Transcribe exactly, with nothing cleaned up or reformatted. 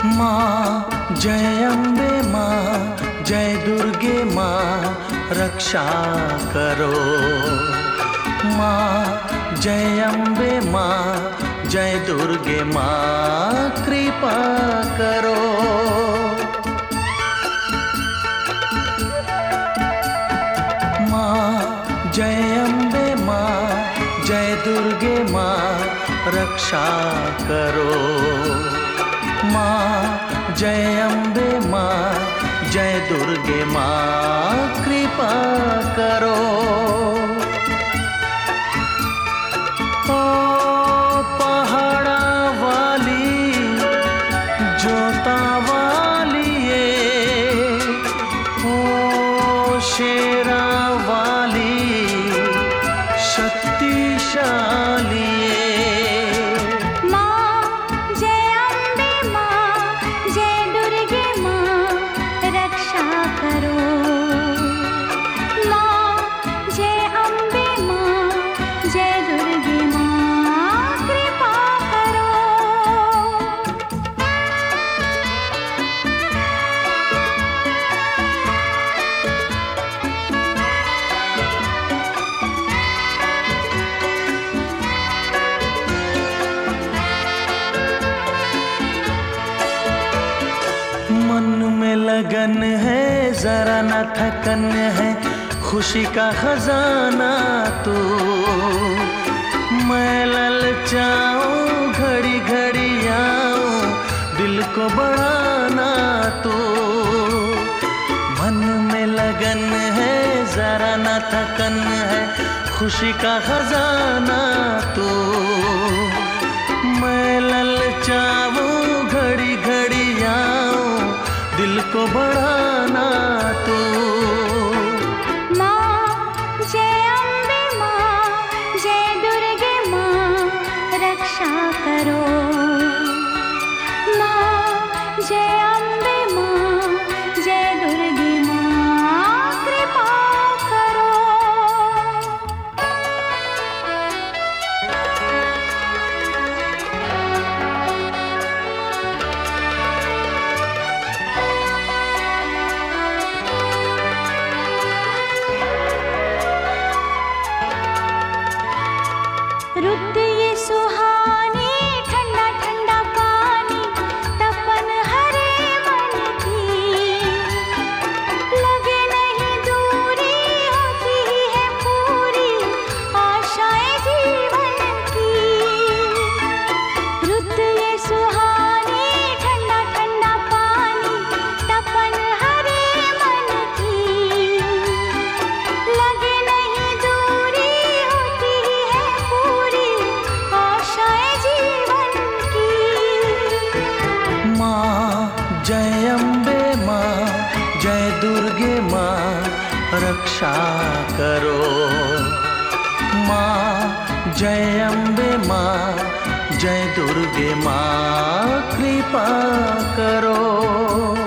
माँ जय अम्बे माँ, जय दुर्गे माँ, रक्षा करो। माँ जय अम्बे माँ, जय दुर्गे माँ, कृपा करो। माँ जय अम्बे माँ, जय दुर्गे माँ, रक्षा करो। माँ जय अम्बे माँ, जय दुर्गे माँ, कृपा करो। ओ पहाड़ा वाली, जोता वाली, ओ शेरा वाली, शक्तिशाली। मन में लगन है, जरा न थकन है, खुशी का खजाना तू। मैं ललचाऊं, घड़ी घड़ी आऊं, दिल को बढ़ाना तू। मन में लगन है, जरा न थकन है, खुशी का खजाना तू। मैं ललचाऊं, घड़ी घड़ी आऊं, दिल को बढ़ाना तू। माँ जय अम्बे माँ, जय दुर्गे माँ, रक्षा करो। माँ जय अम्बे माँ, जय दुर्गे माँ, कृपा करो। रुत ये सुहानी, ठंडा ठंडा पानी, तपन हरे मन की। लगे नहीं दूरी, होती ही है पूरी आशाएं जीवन की। रुत ये सुहानी, ठंडा ठंडा पानी, तपन हरे मन की। लगे नहीं दूरी, होती ही है पूरी आशाएं जीवन की। माँ जय अम्बे माँ, जय दुर्गे माँ, रक्षा करो। माँ जय अम्बे माँ, जय दुर्गे माँ, कृपा करो।